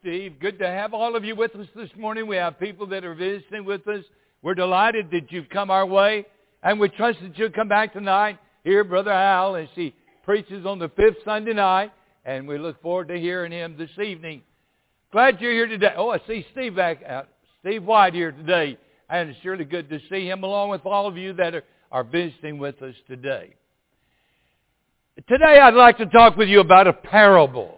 Steve. Good to have all of you with us this morning. We have people that are visiting with us. We're delighted that you've come our way, and we trust that you'll come back tonight. Hear Brother Al as he preaches on the 5th Sunday night, and we look forward to hearing him this evening. Glad you're here today. Oh, I see Steve Steve White here today, and it's surely good to see him along with all of you that are visiting with us today. Today I'd like to talk with you about a parable.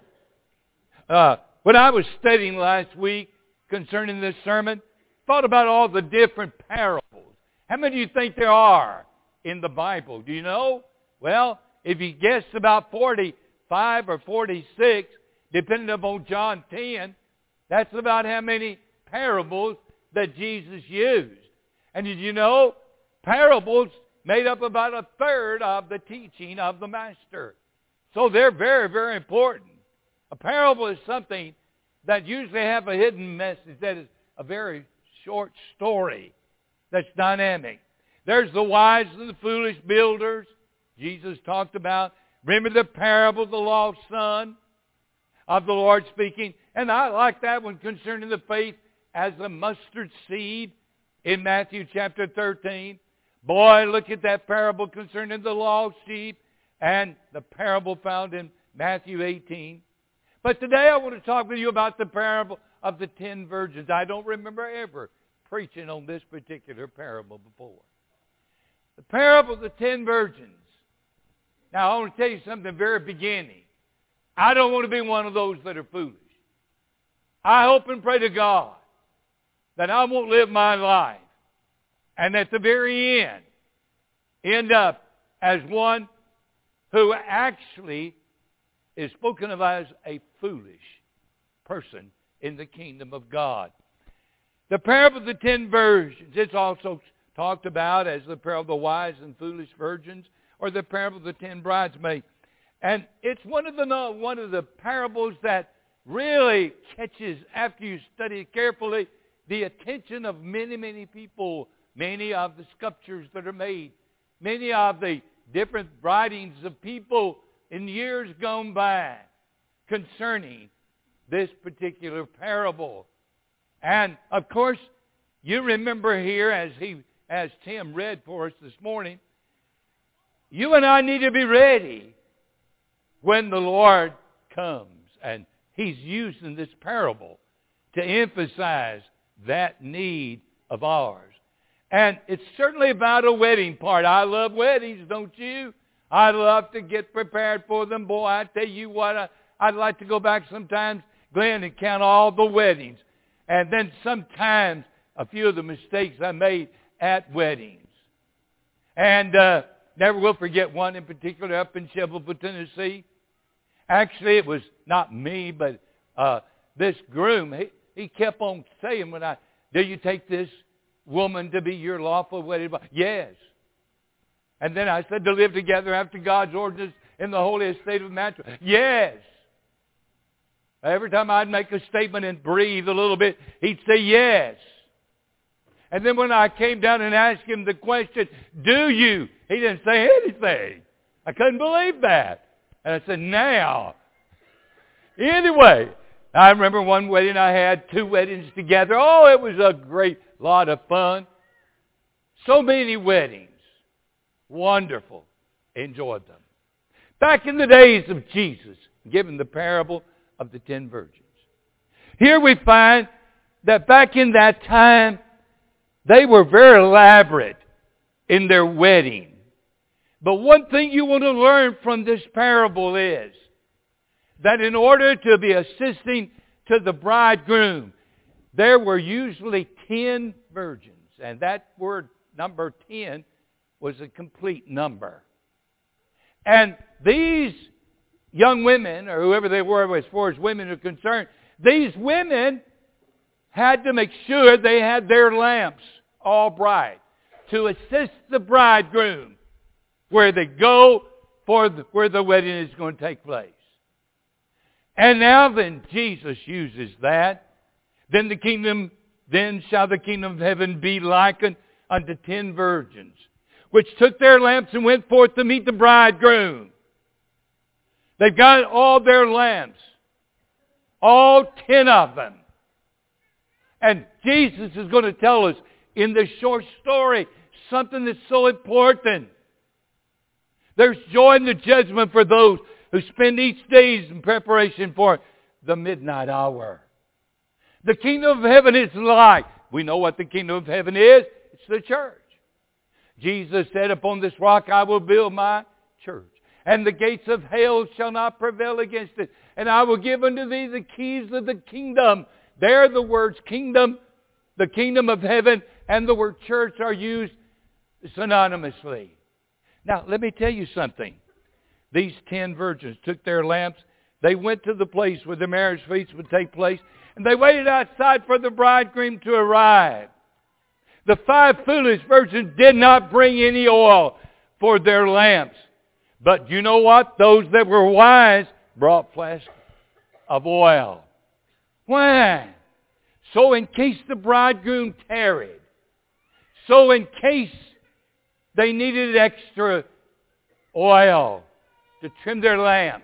When I was studying last week concerning this sermon, thought about all the different parables. How many do you think there are in the Bible? Do you know? Well, if you guessed about 45 or 46, depending upon John 10, that's about how many parables that Jesus used. And did you know parables made up about a third of the teaching of the Master. So they're very, very important. A parable is something that usually have a hidden message that is a very short story that's dynamic. There's the wise and the foolish builders Jesus talked about. Remember the parable of the lost son of the Lord speaking. And I like that one concerning the faith as a mustard seed in Matthew chapter 13. Boy, look at that parable concerning the lost sheep and the parable found in Matthew 18. But today I want to talk with you about the parable of the 10 virgins. I don't remember ever preaching on this particular parable before. The parable of the 10 virgins. Now, I want to tell you something at the very beginning. I don't want to be one of those that are foolish. I hope and pray to God that I won't live my life and at the very end up as one who actually is spoken of as a foolish person in the kingdom of God. The parable of the 10 virgins, it's also talked about as the parable of the wise and foolish virgins, or the parable of the 10 bridesmaids. And it's one of the parables that really catches, after you study it carefully, the attention of many, many people. Many of the sculptures that are made, many of the different writings of people in years gone by concerning this particular parable. And, of course, you remember here, as Tim read for us this morning, you and I need to be ready when the Lord comes. And He's using this parable to emphasize that need of ours. And it's certainly about a wedding part. I love weddings, don't you? I love to get prepared for them. Boy, I tell you what, I'd like to go back sometimes, Glenn, and count all the weddings. And then sometimes a few of the mistakes I made at weddings. And never will forget one in particular up in Shelbyville, Tennessee. Actually, it was not me, but this groom, he kept on saying, do you take this woman to be your lawful wedded wife? Yes. And then I said, to live together after God's ordinance in the holy estate of matrimony? Yes. Every time I'd make a statement and breathe a little bit, he'd say yes. And then when I came down and asked him the question, do you? He didn't say anything. I couldn't believe that. And I said, now. Anyway, I remember one wedding I had, 2 weddings together. Oh, it was a great lot of fun. So many weddings. Wonderful. Enjoyed them. Back in the days of Jesus, given the parable of the 10 virgins. Here we find that back in that time, they were very elaborate in their wedding. But one thing you want to learn from this parable is that in order to be assisting to the bridegroom, there were usually 10 virgins. And that word, number 10, was a complete number. And these young women, or whoever they were as far as women are concerned, these women had to make sure they had their lamps all bright to assist the bridegroom where they go for where the wedding is going to take place. And now then Jesus uses that. Then shall the kingdom of heaven be likened unto 10 virgins, which took their lamps and went forth to meet the bridegroom. They've got all their lamps. All 10 of them. And Jesus is going to tell us in this short story something that's so important. There's joy in the judgment for those who spend each day in preparation for the midnight hour. The kingdom of heaven is like. We know what the kingdom of heaven is. It's the church. Jesus said, upon this rock I will build my church, and the gates of hell shall not prevail against it. And I will give unto thee the keys of the kingdom. There the words kingdom, the kingdom of heaven, and the word church are used synonymously. Now, let me tell you something. These 10 virgins took their lamps. They went to the place where the marriage feast would take place, and they waited outside for the bridegroom to arrive. The 5 foolish virgins did not bring any oil for their lamps. But you know what? Those that were wise brought flasks of oil. Why? So in case the bridegroom tarried. So in case they needed extra oil to trim their lamps.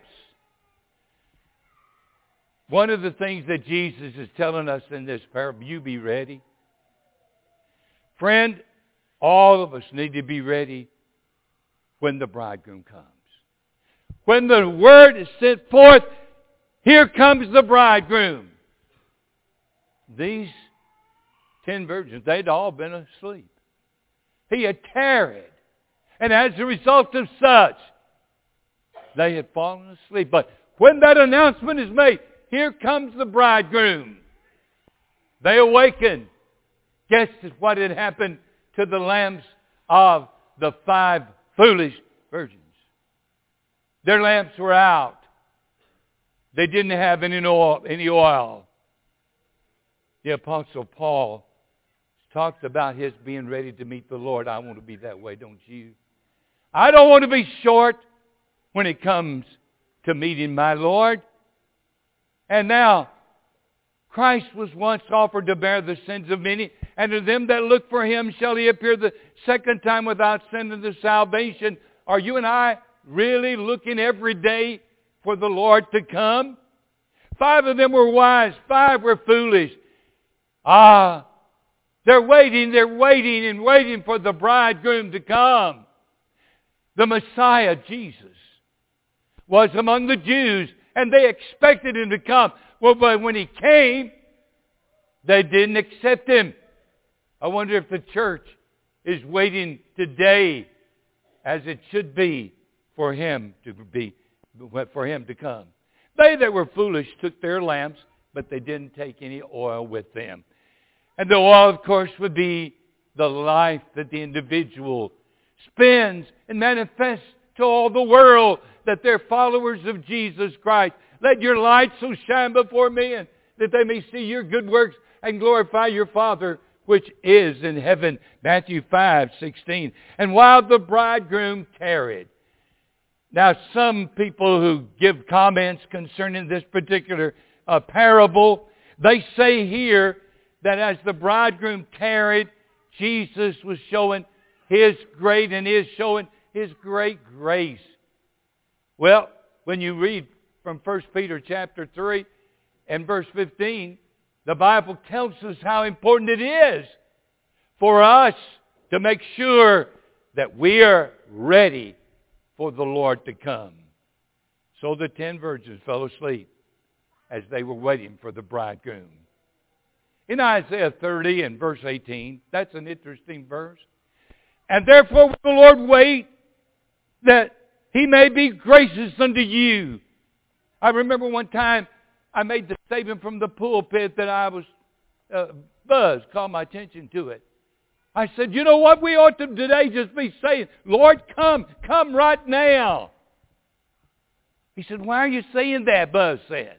One of the things that Jesus is telling us in this parable, you be ready. Friend, all of us need to be ready when the bridegroom comes. When the word is sent forth, here comes the bridegroom. These 10 virgins, they'd all been asleep. He had tarried. And as a result of such, they had fallen asleep. But when that announcement is made, here comes the bridegroom. They awakened. Guess what had happened to the lamps of the 5 foolish virgins? Their lamps were out. They didn't have any oil. The Apostle Paul talked about his being ready to meet the Lord. I want to be that way, don't you? I don't want to be short when it comes to meeting my Lord. And now, Christ was once offered to bear the sins of many, and to them that look for Him shall He appear the second time without sin unto salvation. Are you and I really looking every day for the Lord to come? 5 of them were wise, 5 were foolish. They're waiting and waiting for the bridegroom to come. The Messiah, Jesus, was among the Jews, and they expected Him to come. Well, but when He came, they didn't accept Him. I wonder if the church is waiting today, as it should be, for Him to come. They that were foolish took their lamps, but they didn't take any oil with them. And the oil, of course, would be the life that the individual spends and manifests to all the world, that they're followers of Jesus Christ. Let your light so shine before men that they may see your good works and glorify your Father which is in heaven. Matthew 5:16. And while the bridegroom tarried. Now, some people who give comments concerning this particular parable, they say here that as the bridegroom tarried, Jesus was showing His great grace. Well, when you read from 1 Peter chapter 3 and verse 15, the Bible tells us how important it is for us to make sure that we are ready for the Lord to come. So the 10 virgins fell asleep as they were waiting for the bridegroom. In Isaiah 30 and verse 18, that's an interesting verse. And therefore will the Lord wait that He may be gracious unto you. I remember one time I made the statement from the pulpit that I was, Buzz called my attention to it. I said, you know what, we ought to today just be saying, Lord, come right now. He said, why are you saying that, Buzz said.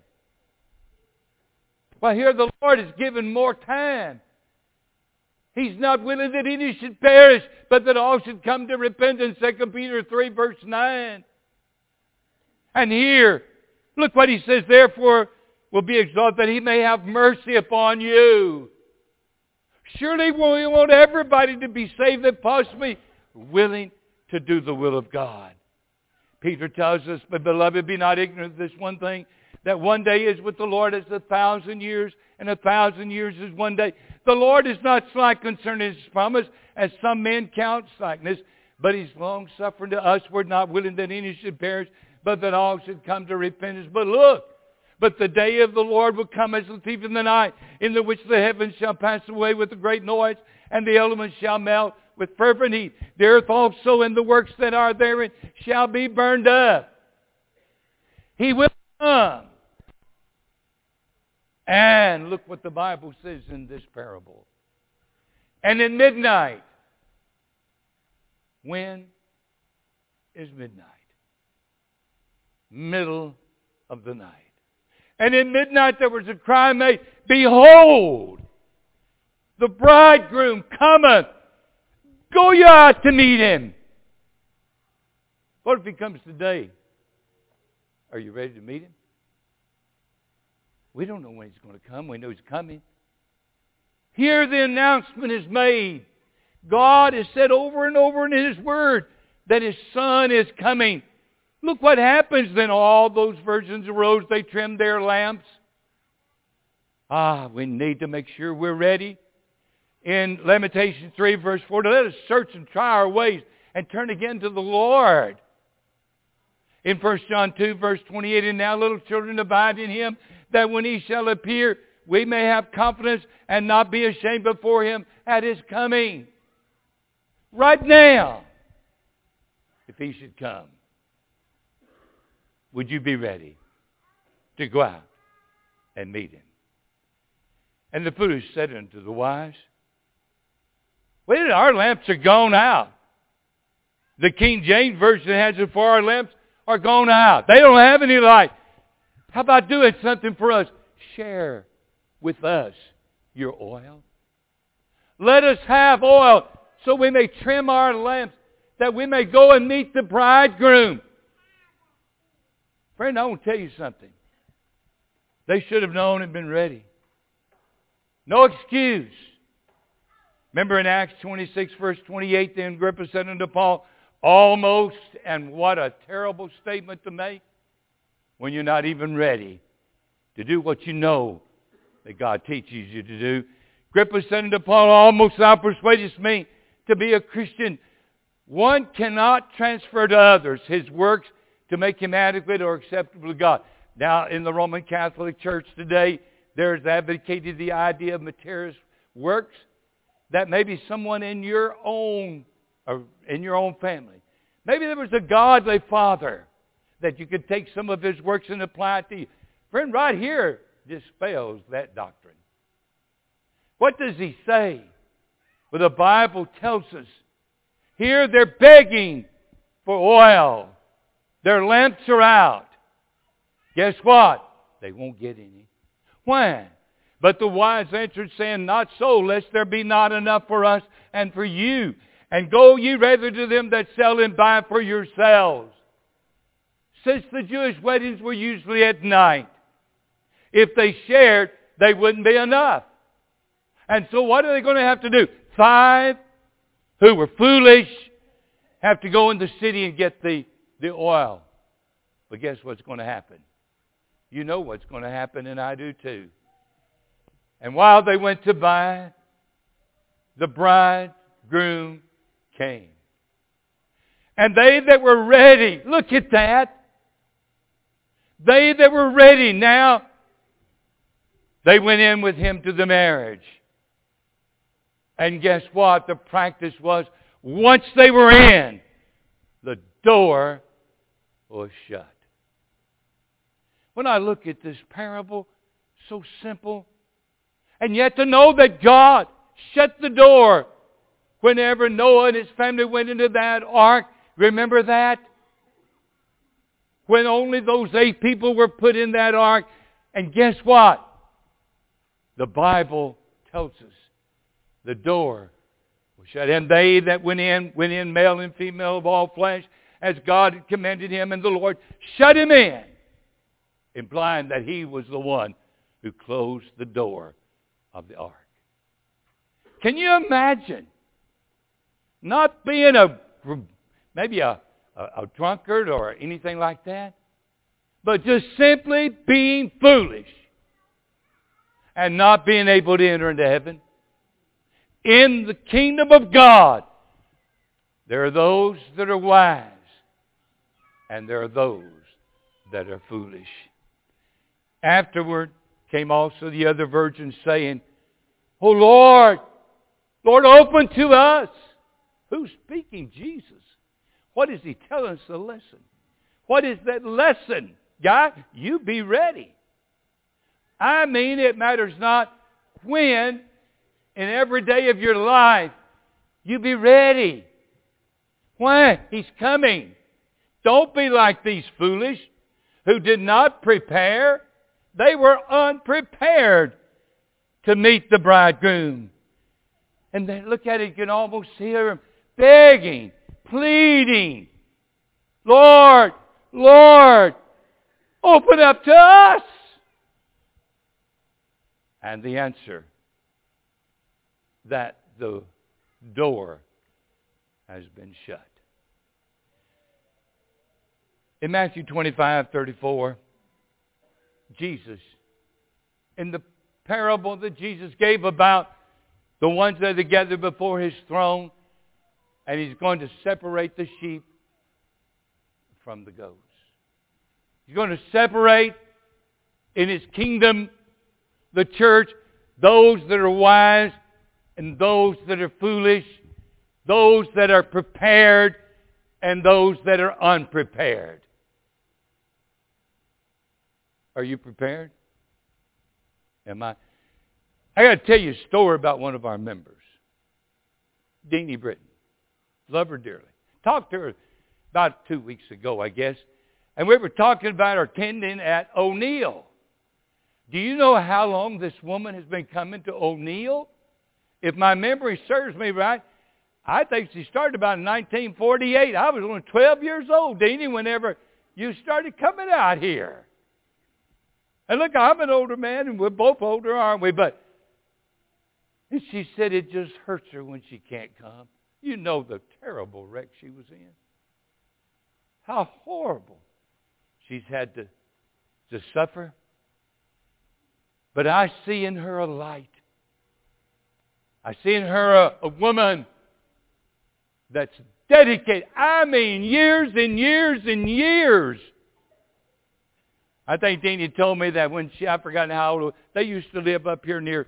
Well, here the Lord is given more time. He's not willing that any should perish, but that all should come to repentance. 2 Peter 3 verse 9. And here, look what He says, therefore will be exalted that He may have mercy upon you. Surely we want everybody to be saved that possibly willing to do the will of God. Peter tells us, but beloved, be not ignorant of this one thing, that one day is with the Lord as 1,000 years, and 1,000 years is one day. The Lord is not slack concerning His promise, as some men count slackness, but He's long-suffering to us. We're not willing that any should perish, but that all should come to repentance. But look, but the day of the Lord will come as a thief in the night, in the which the heavens shall pass away with a great noise, and the elements shall melt with fervent heat. The earth also and the works that are therein shall be burned up. He will come. And look what the Bible says in this parable. And at midnight. When is midnight? Middle of the night. And at midnight there was a cry made, Behold, the bridegroom cometh. Go ye out to meet him. What if He comes today? Are you ready to meet Him? We don't know when He's going to come. We know He's coming. Here the announcement is made. God has said over and over in His Word that His Son is coming. Look what happens then. All those virgins arose. They trimmed their lamps. We need to make sure we're ready. In Lamentations 3 verse 4, let us search and try our ways and turn again to the Lord. In 1 John 2 verse 28, and now little children abide in Him, that when He shall appear, we may have confidence and not be ashamed before Him at His coming. Right now, if He should come, would you be ready to go out and meet Him? And the foolish said unto the wise, Well, our lamps are gone out. The King James Version has it, for our lamps are gone out. They don't have any light. How about doing something for us? Share with us your oil. Let us have oil so we may trim our lamps, that we may go and meet the bridegroom. Friend, I want to tell you something. They should have known and been ready. No excuse. Remember in Acts 26, verse 28, then Agrippa said unto Paul, Almost, and what a terrible statement to make, when you're not even ready to do what you know that God teaches you to do. Agrippa said unto Paul, Almost thou persuadest me to be a Christian. One cannot transfer to others his works to make him adequate or acceptable to God. Now, in the Roman Catholic Church today, there's advocated the idea of materialist works, that maybe someone in your own family, maybe there was a godly father that you could take some of his works and apply it to you. Friend, right here dispels that doctrine. What does he say? Well, the Bible tells us here they're begging for oil. Their lamps are out. Guess what? They won't get any. Why? But the wise answered, saying, Not so, lest there be not enough for us and for you. And go ye rather to them that sell and buy for yourselves. Since the Jewish weddings were usually at night, if they shared, they wouldn't be enough. And so what are they going to have to do? 5 who were foolish have to go in the city and get the oil. But guess what's going to happen? You know what's going to happen, and I do too. And while they went to buy, the bridegroom came. And they that were ready, look at that. They that were ready now, they went in with him to the marriage. And guess what? The practice was, once they were in, the door was shut. When I look at this parable, so simple, and yet to know that God shut the door whenever Noah and his family went into that ark. Remember that? When only those 8 people were put in that ark. And guess what? The Bible tells us the door was shut. And they that went in male and female of all flesh, as God had commanded him, and the Lord shut him in, implying that he was the one who closed the door of the ark. Can you imagine not being maybe a drunkard or anything like that, but just simply being foolish and not being able to enter into heaven. In the kingdom of God, there are those that are wise, and there are those that are foolish. Afterward came also the other virgins, saying, "O Lord, Lord, open to us." Who's speaking? Jesus. What is He telling us the lesson? What is that lesson? Guy, you be ready. I mean, it matters not when, in every day of your life, you be ready. Why? He's coming. Don't be like these foolish who did not prepare. They were unprepared to meet the bridegroom. And then look at it, you can almost hear them begging, pleading, "Lord, Lord, open up to us." And the answer, that the door has been shut. In Matthew 25:34, Jesus, in the parable that Jesus gave about the ones that are gathered before His throne, and He's going to separate the sheep from the goats. He's going to separate in His kingdom, the church, those that are wise and those that are foolish, those that are prepared and those that are unprepared. Are you prepared? Am I? I got to tell you a story about one of our members, Deanie Britton. Love her dearly. Talked to her about 2 weeks ago, I guess. And we were talking about her attending at O'Neill. Do you know how long this woman has been coming to O'Neill? If my memory serves me right, I think she started about in 1948. I was only 12 years old, Deanie, whenever you started coming out here. And look, I'm an older man, and we're both older, aren't we? But and she said it just hurts her when she can't come. You know the terrible wreck she was in. How horrible she's had to suffer. But I see in her a light. I see in her a woman that's dedicated. I mean, years and years and years. I think Deanie told me that when I've forgotten how old, they used to live up here near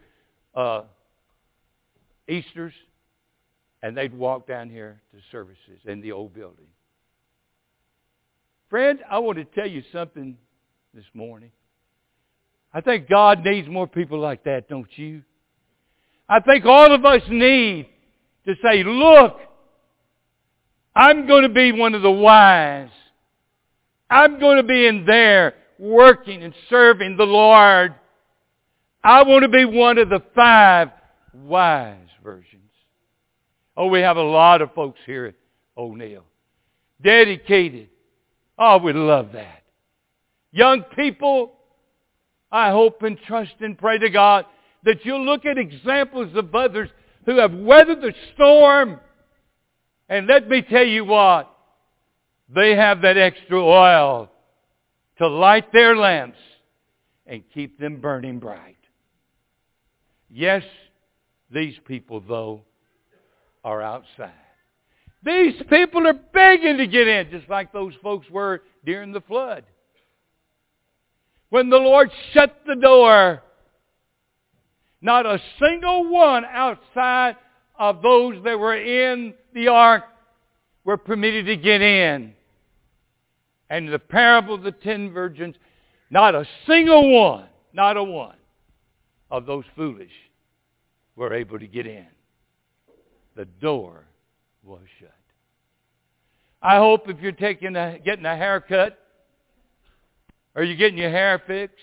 Easters, and they'd walk down here to services in the old building. Friend, I want to tell you something this morning. I think God needs more people like that, don't you? I think all of us need to say, look, I'm going to be one of the wise. I'm going to be in there working and serving the Lord. I want to be one of the 5 wise virgins. Oh, we have a lot of folks here at O'Neill. Dedicated. Oh, we love that. Young people, I hope and trust and pray to God that you'll look at examples of others who have weathered the storm. And let me tell you what, they have that extra oil to light their lamps and keep them burning bright. Yes, these people, though, are outside. These people are begging to get in, just like those folks were during the flood. When the Lord shut the door, not a single one outside of those that were in the ark were permitted to get in. And the parable of the 10 virgins, not a single one, not a one of those foolish were able to get in. The door was shut. I hope if you're getting a haircut, or you're getting your hair fixed,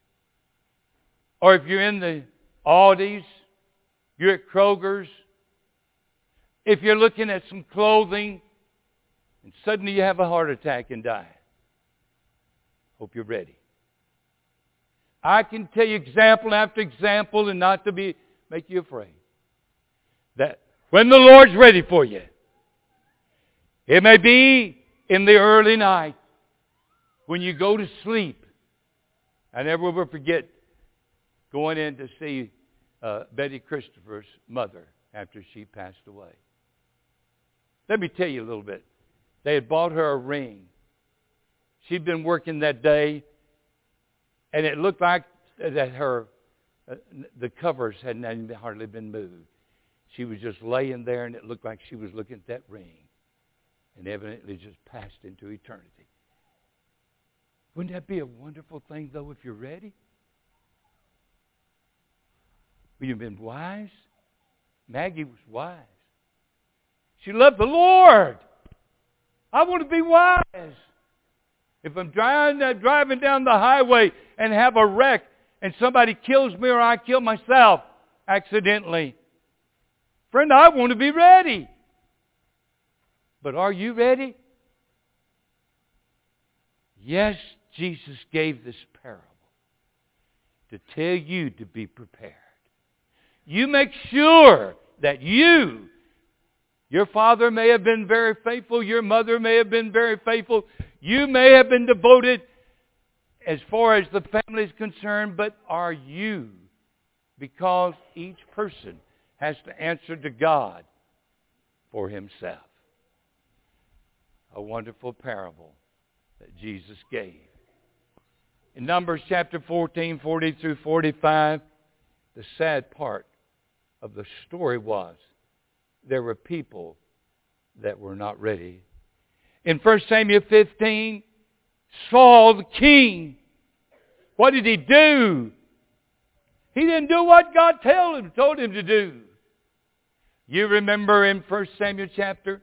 or if you're in the Aldi's, you're at Kroger's, if you're looking at some clothing, and suddenly you have a heart attack and die, hope you're ready. I can tell you example after example, and not to make you afraid, that when the Lord's ready for you, it may be in the early night, When you go to sleep, I never will forget going in to see Betty Christopher's mother after she passed away. Let me tell you a little bit. They had bought her a ring. She'd been working that day, and it looked like that her the covers hadn't even hardly been moved. She was just laying there, and it looked like she was looking at that ring, and evidently just passed into eternity. Wouldn't that be a wonderful thing, though, if you're ready? Would you have been wise? Maggie was wise. She loved the Lord. I want to be wise. If I'm driving down the highway and have a wreck and somebody kills me or I kill myself accidentally, friend, I want to be ready. But are you ready? Yes, Jesus gave this parable to tell you to be prepared. You make sure that your father may have been very faithful, your mother may have been very faithful, you may have been devoted as far as the family is concerned, but are you? Because each person has to answer to God for himself. A wonderful parable that Jesus gave. In Numbers chapter 14, 40 through 45, the sad part of the story was there were people that were not ready. In 1 Samuel 15, Saul the king, what did he do? He didn't do what God told him to do. You remember in 1 Samuel chapter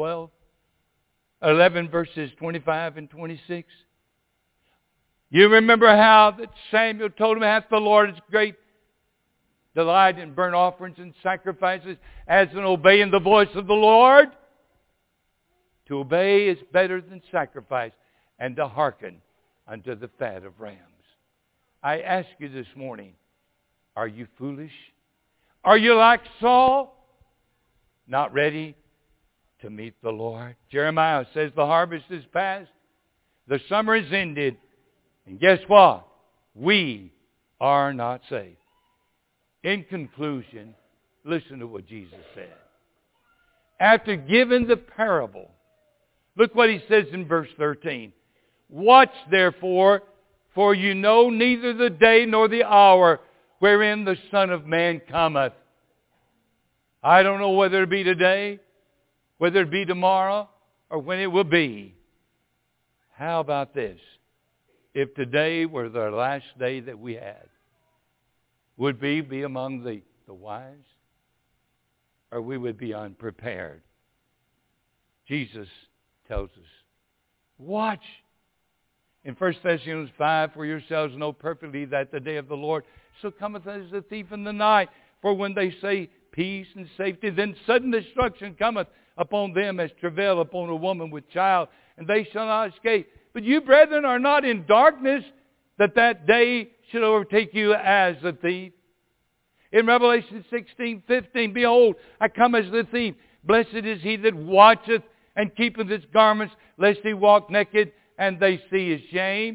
11 verses 25 and 26? You remember how that Samuel told him, hath the Lord his great delight in burnt offerings and sacrifices as in obeying the voice of the Lord? To obey is better than sacrifice, and to hearken unto the fat of rams. I ask you this morning, are you foolish? Are you like Saul? Not ready to meet the Lord? Jeremiah says the harvest is past, the summer is ended, and guess what? We are not saved. In conclusion, listen to what Jesus said. After giving the parable, look what he says in verse 13. Watch therefore, for you know neither the day nor the hour wherein the Son of Man cometh. I don't know whether it be today, whether it be tomorrow, or when it will be. How about this? If today were the last day that we had, would we be among the wise? Or we would be unprepared? Jesus tells us, watch. In 1 Thessalonians 5, for yourselves know perfectly that the day of the Lord so cometh as a thief in the night. For when they say peace and safety, then sudden destruction cometh upon them as travail upon a woman with child, and they shall not escape. But you, brethren, are not in darkness, that day should overtake you as a thief. In Revelation 16:15, behold, I come as the thief. Blessed is he that watcheth and keepeth his garments, lest he walk naked and they see his shame.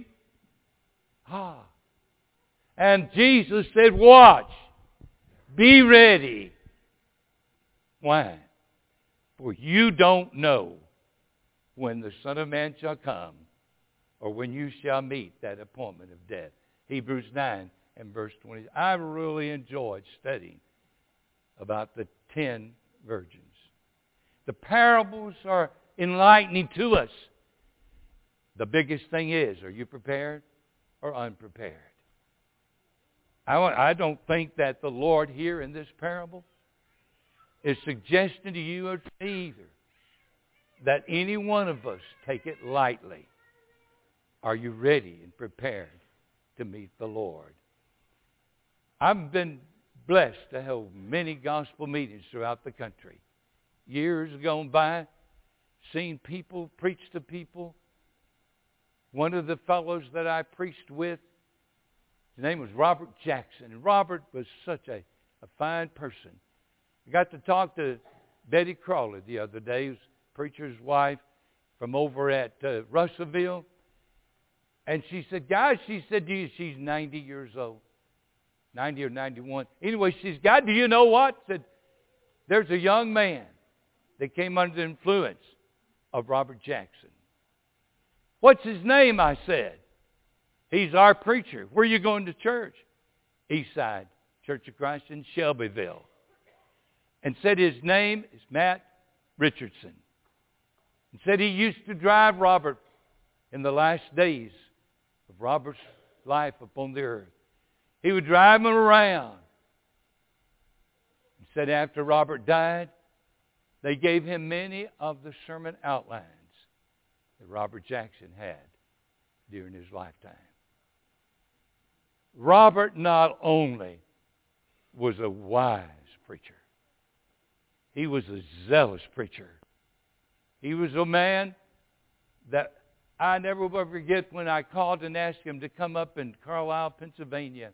And Jesus said, watch, be ready. Why? For you don't know when the Son of Man shall come, or when you shall meet that appointment of death. Hebrews 9 and verse 20. I really enjoyed studying about the 10 virgins. The parables are enlightening to us. The biggest thing is, are you prepared or unprepared? I don't think that the Lord here in this parable is suggesting to you or to me either that any one of us take it lightly. Are you ready and prepared to meet the Lord? I've been blessed to have many gospel meetings throughout the country. Years gone by, seen people preach to people. One of the fellows that I preached with, his name was Robert Jackson. And Robert was such a fine person. I got to talk to Betty Crawley the other day, who's preacher's wife from over at Russellville. And she said, guys, she said to you, she's 90 years old. 90 or 91. Anyway, she says, God, do you know what? Said, there's a young man that came under the influence of Robert Jackson. What's his name? I said. He's our preacher. Where are you going to church? Eastside Church of Christ in Shelbyville. And said his name is Matt Richardson. And said he used to drive Robert in the last days of Robert's life upon the earth. He would drive him around. And said after Robert died, they gave him many of the sermon outlines that Robert Jackson had during his lifetime. Robert not only was a wise preacher, he was a zealous preacher. He was a man that I never will forget when I called and asked him to come up in Carlisle, Pennsylvania.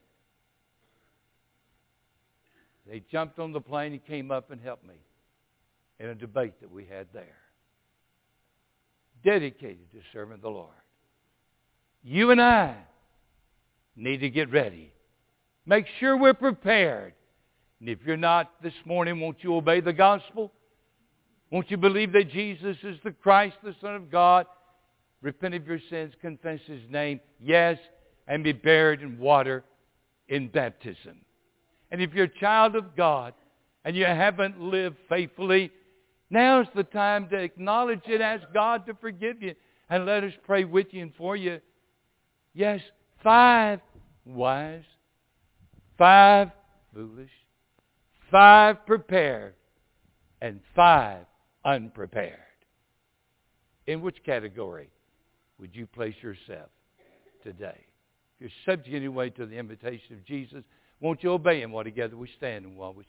They jumped on the plane and came up and helped me in a debate that we had there. Dedicated to serving the Lord. You and I need to get ready. Make sure we're prepared. And if you're not this morning, won't you obey the gospel? Won't you believe that Jesus is the Christ, the Son of God? Repent of your sins, confess His name, yes, and be buried in water in baptism. And if you're a child of God and you haven't lived faithfully, now's the time to acknowledge it, ask God to forgive you, and let us pray with you and for you. Yes, 5 wise, 5 foolish, 5 prepared, and 5 unprepared. In which category would you place yourself today? If you're subject anyway to the invitation of Jesus, won't you obey Him while together we stand and while we